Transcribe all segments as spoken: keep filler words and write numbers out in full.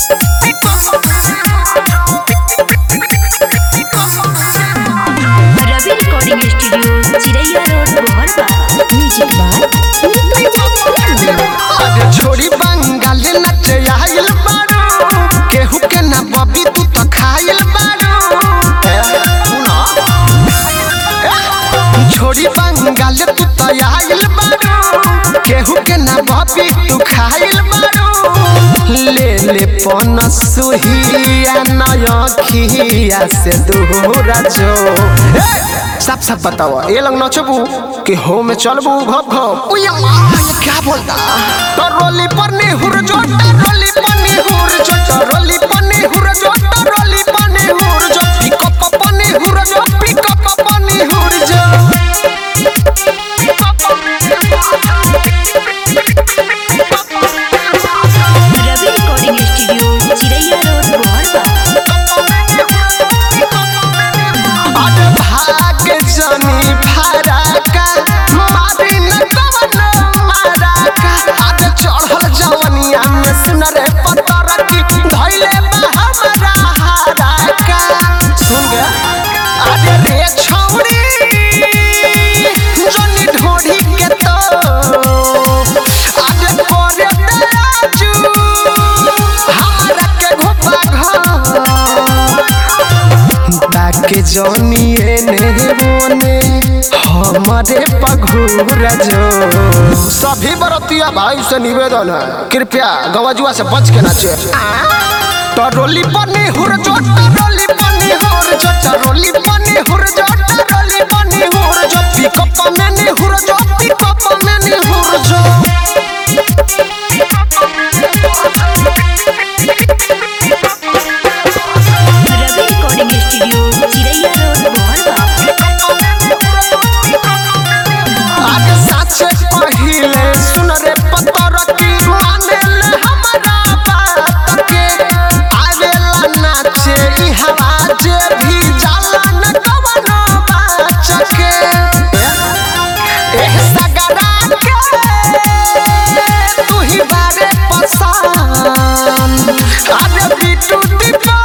Ravi recording studio Chiraiya road Bohraba. Music by छोड़ी बंगाल नच आइल बारू केहू के ना बबी तू तो खाइल बारू छोड़ी बंगाल तू तो आइल बारू केहू के ना बबी तू खाइल बारू ले ले पन सुहिया नयखिया से दूरा जो सब सब बताओ ये लग नचबू कि हो में चलबू घप घप ओए मां ये क्या बोलता टरोली पर निहुर जो टरोली पर निहुर जो टरोली पर निहुर जो टरोली पर निहुर जो पिकअप पर निहुर जो पिकअप पर निहुर जो Ravi recording studio Chiraiya road Bohraba. अरे भाग जनी फराका मारी न कवन माराका आज चढ़ल जवनिया में सुन रे पतर की धइले बा हमरा हाराका सुन गे अरे रे छौड़ी जनी ढोढ़ी के तो आज करे दयाजू हमरा के घोपा घर ताके जनिए ने बोने हमारे पघूरा जो सभी बरतिया भाई से निवेदन है कृपया गवाजुआ से बच के नाचे टरोली पनी हुर जो टरोली पनी हुर जो टरोली पनी हुर जो टरोली पनी हुर जो पिकअप में नी हुर जो पिकअप में नी हुर जो Ravi recording studio Chiraiya road Bohraba. आगे साचे पहिले सुन रे पतर की माने ले हमरा बात के आवेला नाचे ई हवा जे भी जाला न कवनो बाच के एह सगरा के तू ही बारे पसंद आगे बिटू दीपा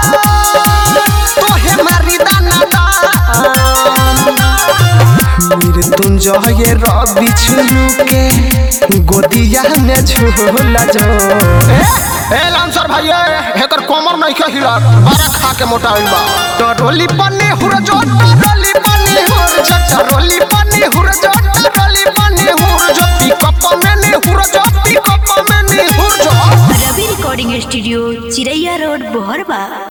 तोहे मारी दाना दान मृत्युंजय रवि झुलू के गोदिया में झूला जो ए ए लांसर भाई हेकर कोमर नहीं के हिला बारा खा के मोटा होइल बा टरोली पन्नी हुर जो टरोली पन्नी हुर जो टरोली पन्नी हुर जो टरोली पन्नी हुर जो पिकअप में नी हुर जो पिकअप में नी हुर जो Ravi recording studio Chiraiya road बोहरबा।